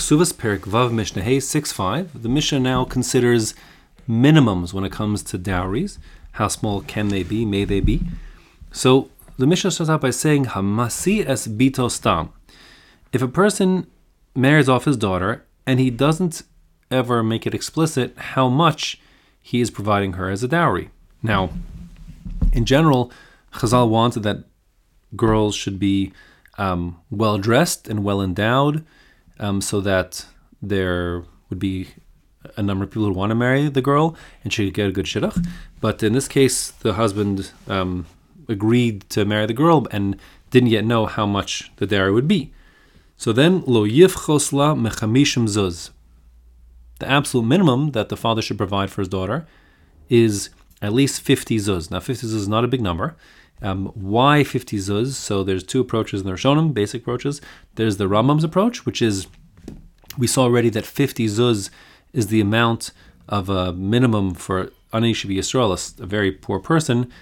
Ksuvas Perik Vav Mishnah Hey 6.5. The Mishnah now considers minimums when it comes to dowries. How small can they be? May they be? So the Mishnah starts out by saying Hamasi es bito stam. If a person marries off his daughter and he doesn't ever make it explicit how much he is providing her as a dowry. Now, in general, Chazal wanted that girls should be well dressed and well endowed, so that there would be a number of people who want to marry the girl and she could get a good shidduch. But in this case, the husband agreed to marry the girl and didn't yet know how much the dowry would be. So then, lo yifchos la mechamishim zuz. The absolute minimum that the father should provide for his daughter is at least 50 zuz. Now, 50 zuz is not a big number. Why 50 zuz? So there's two approaches in the Rishonim, basic approaches. There's the Rambam's approach, which is, we saw already that 50 zuz is the amount of a minimum for Ani Shabi Yisrael, a very poor person,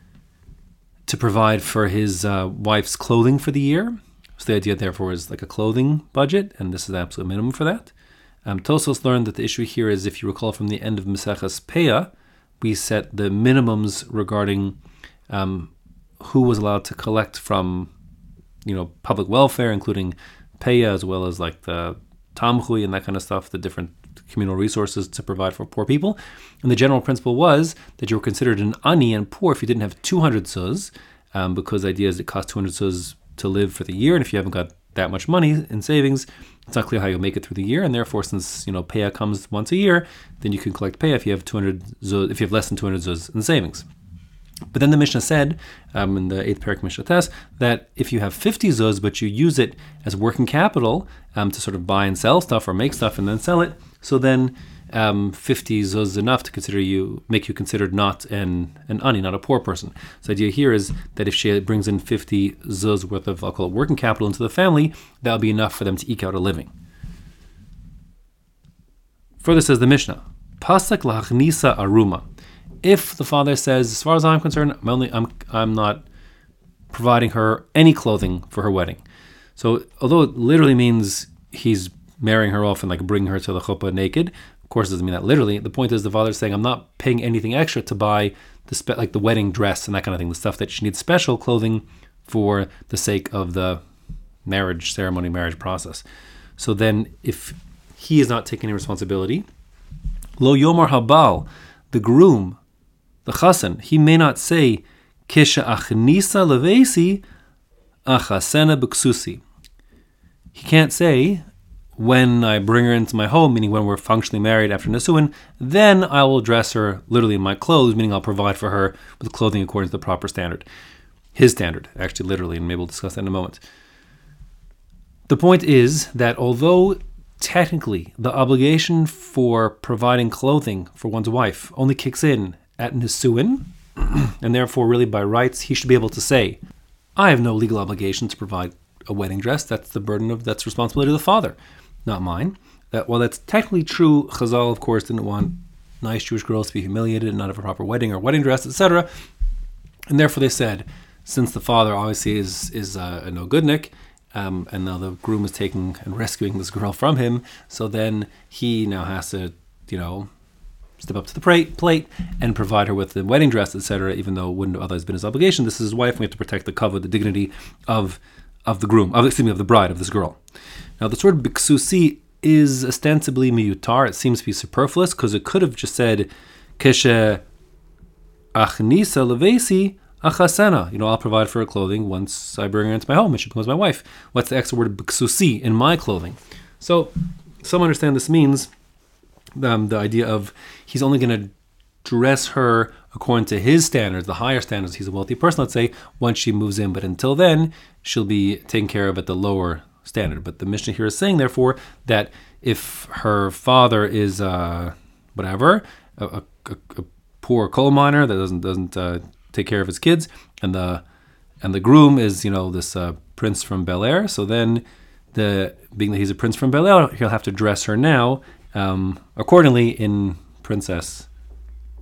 to provide for his wife's clothing for the year. So the idea, therefore, is like a clothing budget, and this is the absolute minimum for that. Tosfos learned that the issue here is, if you recall from the end of Maseches Peah, we set the minimums regarding who was allowed to collect from, public welfare, including Peah, as well as like the Tamchui and that kind of stuff, the different communal resources to provide for poor people. And the general principle was that you were considered an ani and poor if you didn't have 200 zuz, because the idea is it costs 200 zuz to live for the year, and if you haven't got that much money in savings, it's not clear how you'll make it through the year. And therefore, since Peah comes once a year, then you can collect Peah if you have 200 zuz, if you have less than 200 zuz in savings. But then the Mishnah said, in the 8th Perik Mishnah Tes, that if you have 50 zuz, but you use it as working capital to sort of buy and sell stuff or make stuff and then sell it, so then 50 zuz is enough to make you considered not an ani, not a poor person. So the idea here is that if she brings in 50 zuz worth of, I'll call it working capital into the family, that'll be enough for them to eke out a living. Further says the Mishnah, Pasak lachnisa aruma. If the father says, as far as I'm concerned, I'm not providing her any clothing for her wedding. So although it literally means he's marrying her off and like bringing her to the chuppah naked, of course it doesn't mean that literally. The point is the father's saying, I'm not paying anything extra to buy like the wedding dress and that kind of thing, the stuff that she needs special clothing for the sake of the marriage ceremony, marriage process. So then if he is not taking any responsibility, lo yomar habal, the groom, the chassan, he may not say, Kisha achnisa levesi achasena b'ksusi. He can't say, when I bring her into my home, meaning when we're functionally married after Nisuin, then I will dress her literally in my clothes, meaning I'll provide for her with clothing according to the proper standard. His standard, actually, literally, and maybe we'll discuss that in a moment. The point is that although technically the obligation for providing clothing for one's wife only kicks in at Nisuin, and therefore really by rights he should be able to say, I have no legal obligation to provide a wedding dress. That's that's responsibility of the father, not mine. While that's technically true, Chazal, of course, didn't want nice Jewish girls to be humiliated and not have a proper wedding or wedding dress, etc. And therefore they said, since the father obviously is a no-goodnik, and now the groom is taking and rescuing this girl from him, so then he now has to, step up to the plate and provide her with the wedding dress, etc., even though it wouldn't have otherwise been his obligation. This is his wife, and we have to protect the kavod, the dignity of the groom, of the bride, of this girl. Now, the word biksusi is ostensibly miyutar. It seems to be superfluous, because it could have just said, Keshe achnisa levesi achasena. I'll provide for her clothing once I bring her into my home and she becomes my wife. What's the extra word biksusi, in my clothing? So, some understand this means the idea of he's only going to dress her according to his standards, the higher standards. He's a wealthy person, let's say, once she moves in. But until then, she'll be taken care of at the lower standard. But the Mishnah here is saying, therefore, that if her father is a poor coal miner that doesn't take care of his kids, and the groom is this prince from Bel Air, so then being that he's a prince from Bel Air, he'll have to dress her now accordingly in princess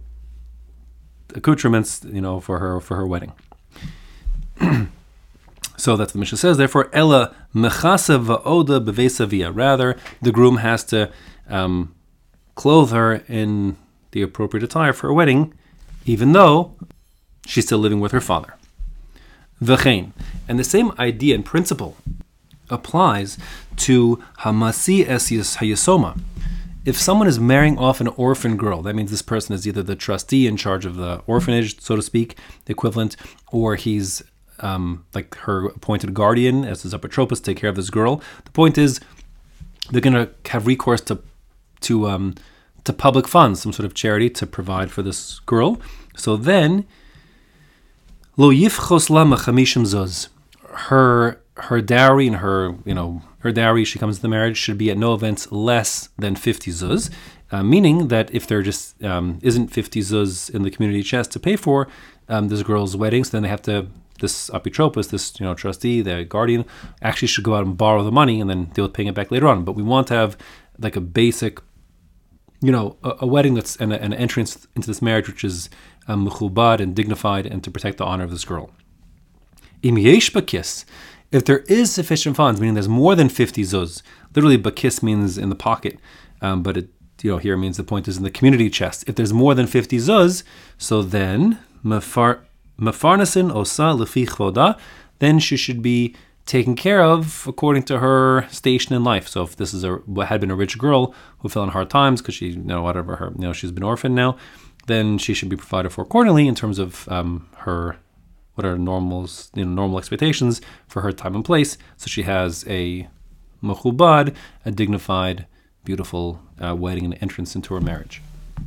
accoutrements, for her wedding. So that's what the Mishnah says. Therefore, ella mechasa va'oda bevesavia. Rather, the groom has to clothe her in the appropriate attire for a wedding, even though she's still living with her father. V'chein. And the same idea and principle applies to hamasi es hayasoma. If someone is marrying off an orphan girl, that means this person is either the trustee in charge of the orphanage, so to speak, the equivalent, or he's like her appointed guardian as his apotropos to take care of this girl. The point is, they're going to have recourse to public funds, some sort of charity to provide for this girl. So then, lo yifchos la mechamishim zuz. Her dowry and her dowry, she comes to the marriage, should be at no events less than 50 zuz, meaning that if there just isn't 50 zuz in the community chest to pay for this girl's wedding, so then they have to, this apotropos, this trustee, the guardian, actually should go out and borrow the money and then deal with paying it back later on. But we want to have like a basic, a wedding that's an entrance into this marriage which is mechubad and dignified and to protect the honor of this girl. Im yesh bakis. If there is sufficient funds, meaning there's more than 50 zuz, literally bakis means in the pocket, but it here means the point is in the community chest. If there's more than 50 zuz, so then mefarnasin osa lefi chvoda, then she should be taken care of according to her station in life. So if this is had been a rich girl who fell in hard times because she, she's been orphaned now, then she should be provided for accordingly in terms of her. What are normal expectations for her time and place? So she has a mechubad, a dignified, beautiful wedding and entrance into her marriage.